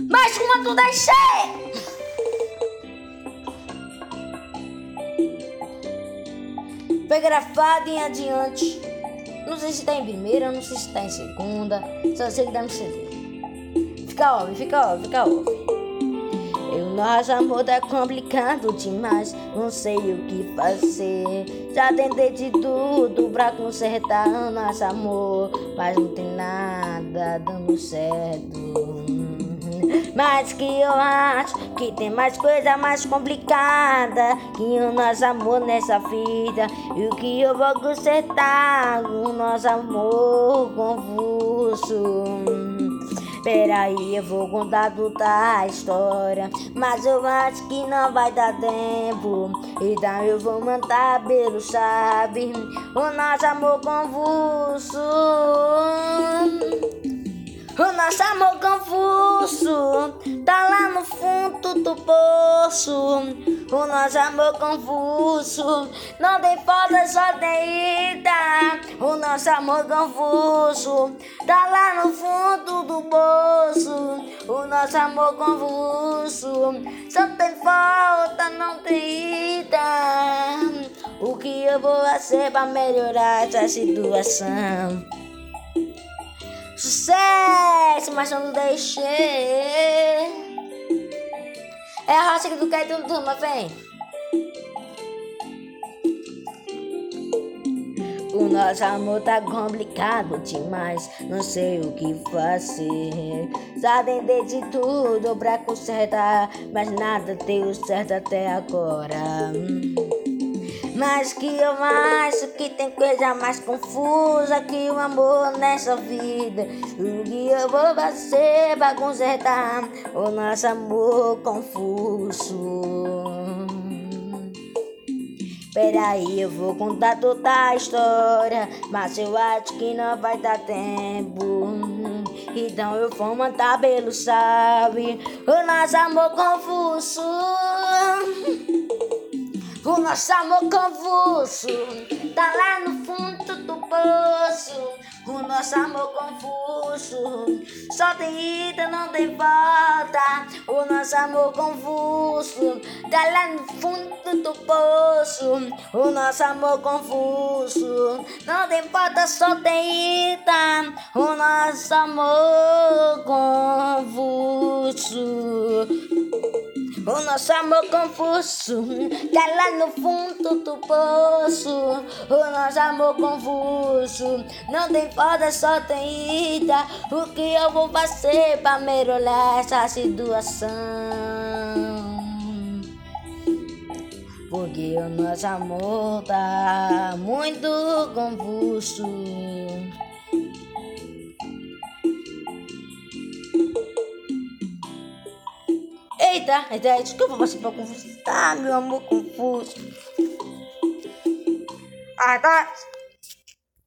Mas como tu deixei? Grafado em adiante. Não sei se tá em primeira, não sei se tá em segunda. Só sei que dá no CD. Fica óbvio. O nosso amor tá complicado demais. Não sei o que fazer. Já tentei de tudo pra consertar o nosso amor, mas não tem nada dando certo. Mas que eu acho que tem mais coisa mais complicada que o nosso amor nessa vida. E o que eu vou consertar o nosso amor convulso. Peraí, eu vou contar toda a história, mas eu acho que não vai dar tempo. Então eu vou mandar pelo sabe o nosso amor convulso. O nosso amor confuso tá lá no fundo do poço. O nosso amor confuso não tem porta, só tem ida. O nosso amor confuso tá lá no fundo do poço. O nosso amor confuso só tem volta, não tem ida. O que eu vou fazer pra melhorar essa situação? Sucesso, mas não deixei. É a rocha que tu quer, turma, vem. O nosso amor tá complicado demais, não sei o que fazer. Já tentei de tudo pra consertar, mas nada deu certo até agora. Mas que eu acho que tem coisa mais confusa que o amor nessa vida. O que eu vou fazer pra consertar o nosso amor confuso? Peraí, eu vou contar toda a história, mas eu acho que não vai dar tempo. Então eu vou mandar pelo sabe o nosso amor confuso. O nosso amor convulso tá lá no fundo do poço. O nosso amor confuso só tem ida, não tem volta. O nosso amor confuso tá lá no fundo do poço. O nosso amor confuso não tem volta, só tem ida. O nosso amor confuso. O nosso amor confuso tá lá no fundo do poço. O nosso amor confuso não tem volta, só tem ida. O que eu vou fazer pra melhorar essa situação? Porque o nosso amor tá muito confuso. Eita, desculpa você pra confuso. Tá, meu amor confuso. Ah, tá.